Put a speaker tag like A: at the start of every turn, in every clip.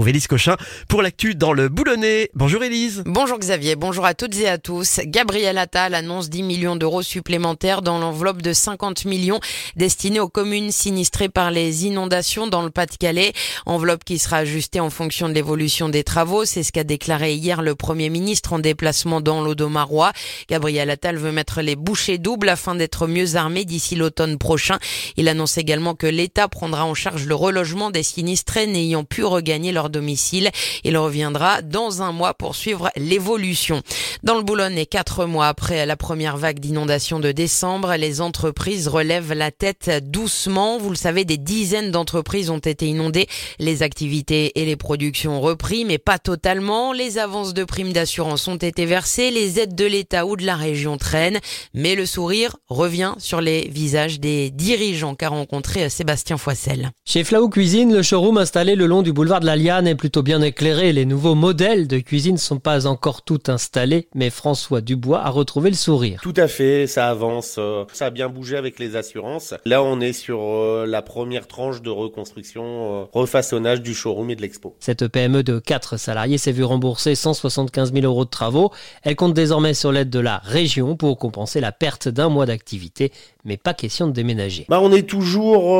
A: retrouve Élise Cochin pour l'actu dans le Boulonnais. Bonjour Élise.
B: Bonjour Xavier, bonjour à toutes et à tous. Gabriel Attal annonce 10 millions d'euros supplémentaires dans l'enveloppe de 50 millions destinée aux communes sinistrées par les inondations dans le Pas-de-Calais. Enveloppe qui sera ajustée en fonction de l'évolution des travaux. C'est ce qu'a déclaré hier le Premier ministre en déplacement dans l'Audomarois. Gabriel Attal veut mettre les bouchées doubles afin d'être mieux armé d'ici l'automne prochain. Il annonce également que l'État prendra en charge le relogement des sinistrés n'ayant pu regagner leur domicile. Il reviendra dans un mois pour suivre l'évolution. Dans le Boulonnais, 4 mois après la première vague d'inondations de décembre, les entreprises relèvent la tête doucement. Vous le savez, des dizaines d'entreprises ont été inondées. Les activités et les productions ont repris, mais pas totalement. Les avances de primes d'assurance ont été versées. Les aides de l'État ou de la région traînent. Mais le sourire revient sur les visages des dirigeants qu'a rencontré Sébastien Foissel.
C: Chez Flau Cuisine, le showroom installé le long du boulevard de la Liane est plutôt bien éclairé. Les nouveaux modèles de cuisine ne sont pas encore tout installés, mais François Dubois a retrouvé le sourire.
D: Tout à fait, ça avance, ça a bien bougé avec les assurances. Là, on est sur la première tranche de reconstruction, refaçonnage du showroom et de l'expo.
C: Cette PME de 4 salariés s'est vue rembourser 175 000 euros de travaux. Elle compte désormais sur l'aide de la région pour compenser la perte d'un mois d'activité, mais pas question de déménager.
D: On est toujours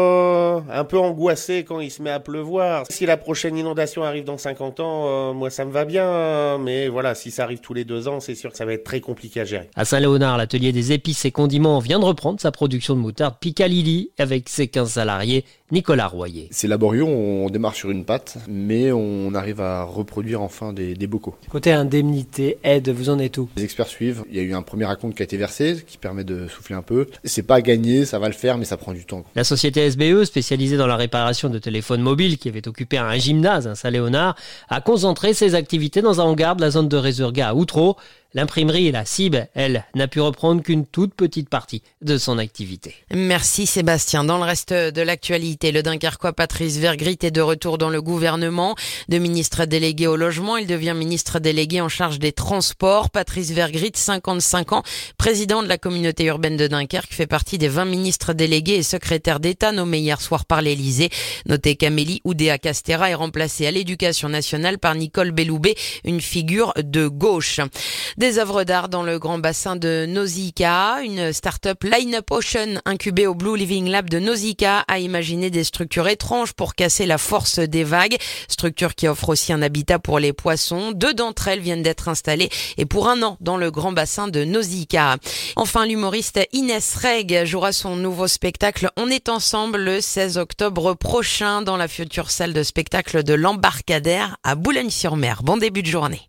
D: un peu angoissé quand il se met à pleuvoir. Si la prochaine inondation arrive dans 50 ans, moi ça me va bien, mais voilà, si ça arrive tous les 2 ans, c'est sûr que ça va être très compliqué à gérer.
C: À Saint-Léonard, l'atelier des épices et condiments vient de reprendre sa production de moutarde Picalilly avec ses 15 salariés. Nicolas Royer.
E: C'est laborieux, on démarre sur une pâte, mais on arrive à reproduire enfin des bocaux.
C: Côté indemnité, aide, vous en êtes où?
E: Les experts suivent, il y a eu un premier acompte qui a été versé, qui permet de souffler un peu. C'est pas gagné, ça va le faire, mais ça prend du temps.
C: La société SBE, spécialisée dans la réparation de téléphones mobiles, qui avait occupé un gymnase à Saint-Léonard, a concentré ses activités dans un hangar de la zone de Résurga à Outreau. L'imprimerie et la CIB, elle, n'a pu reprendre qu'une toute petite partie de son activité.
B: Merci Sébastien. Dans le reste de l'actualité, le Dunkerquois Patrice Vergrit est de retour dans le gouvernement. De ministre délégué au logement, il devient ministre délégué en charge des transports. Patrice Vergrit, 55 ans, président de la communauté urbaine de Dunkerque, fait partie des 20 ministres délégués et secrétaires d'État nommés hier soir par l'Élysée. Notez qu'Amélie Oudéa-Castéra est remplacée à l'éducation nationale par Nicole Belloubet, une figure de gauche. Des œuvres d'art dans le grand bassin de Nausicaa. Une start-up Line-Up Ocean incubée au Blue Living Lab de Nausicaa a imaginé des structures étranges pour casser la force des vagues. Structure qui offre aussi un habitat pour les poissons. 2 d'entre elles viennent d'être installées et pour 1 an dans le grand bassin de Nausicaa. Enfin, l'humoriste Inès Reg jouera son nouveau spectacle On est ensemble le 16 octobre prochain dans la future salle de spectacle de l'Embarcadère à Boulogne-sur-Mer. Bon début de journée.